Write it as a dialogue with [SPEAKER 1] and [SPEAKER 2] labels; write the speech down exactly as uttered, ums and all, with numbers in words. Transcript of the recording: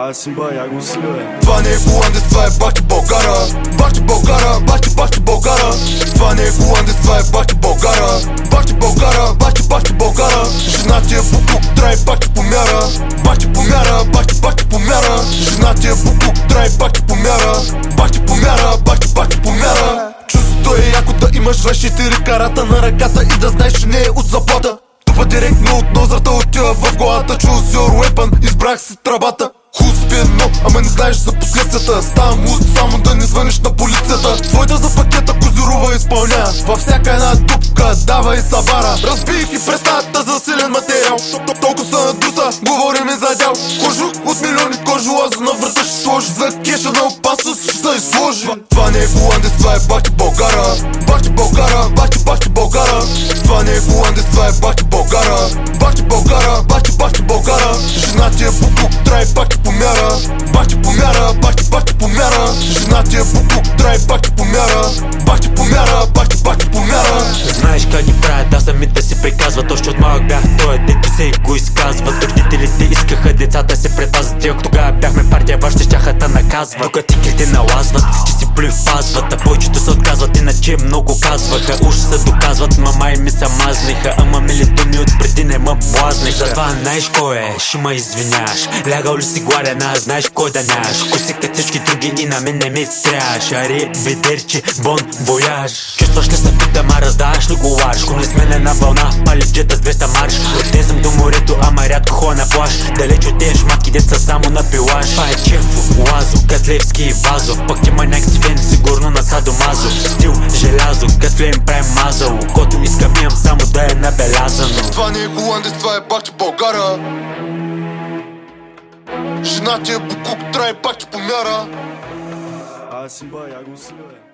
[SPEAKER 1] Аз си бая го силе.
[SPEAKER 2] Това не е холандец, това е бахти Българа. Бахти Българа, бахти, бахти Българа. Това не е холандец, това е бахти Българа. Бахти Българа, бахти, бахти Българа. Женатия буклук трае бахти по мяра. Бахти по мяра, бахти, бахти по мяра. Женатия буклук трае бахти по мяра. Бахти по мяра, бахти, бахти по мяра. Чувството е яко да имаш двайсет карата на ръката и да знаеш, че не е от заплата. Тупа директно от нозрата отива в главата. Choose your weapon, избрах си трабата. Хуспено, ама не знаеш за последствията. Ставам луд само да не звъниш на полицията. Твоята за пакета козирува изпълня. Във всяка една дупка дава и сабара. Разбих и представата за силен материал. Толкова са надуса, говорим и за дял. Кожух от милиони кожуаза на врата ще сложи. За кеша на опасност ще се изложи. Това не е холандец, това е бахти Българа. Бахти Българа, бахти, бахти Българа. Това не е холандец, това е бахти Българа. Бахти Българа, бахти, бахти Българа. Женатия буклук трае бахти по мяра. Бахти по мяра, бахти, бахти по мяра. Женатия буклук трае бахти по мяра. Бахти по мяра, бахти, бахти по мяра.
[SPEAKER 3] Знаеш как ги правят, да самите си приказват. Още от малък бях той, дето се и го изказват. Родителите искаха децата се предпазват. И ако тогава бяхме партия, вашите щяха да наказват. Тук тиклите налазват, че си плювпазват. А повечето се отказват, иначе много казваха. Уж се доказват, мама и ми се мазниха. Ама мили думи отпреди не ме блазниха. Затова знаеш кой е, ще ме извиняваш. Лягал ли си гладена, знаеш кой да нямаш. Коси като всички други и на мен не ми трябваш. Ари, ведерче, бон, вояж. Чувстваш ли се питам, а раздаваш ли го лаш? Ком ли сме на една вълна, пали джета с двеста марш. Отден съм до морето, ама рядко ходя на плаж. Далеч от тези шматки деца само на пилаш. Това е Чеф, Лазо, Катлевски и Вазов. Пък ти маняк си фен, сигурно на Садомазо. Стил, желязо, кът флейм правим мазало. Кото искам имам само да е набелязано.
[SPEAKER 2] Това не е холандец, това е бахти Българа. Женатия буклук трае бахти по мяра.
[SPEAKER 1] Аз си бая го силе.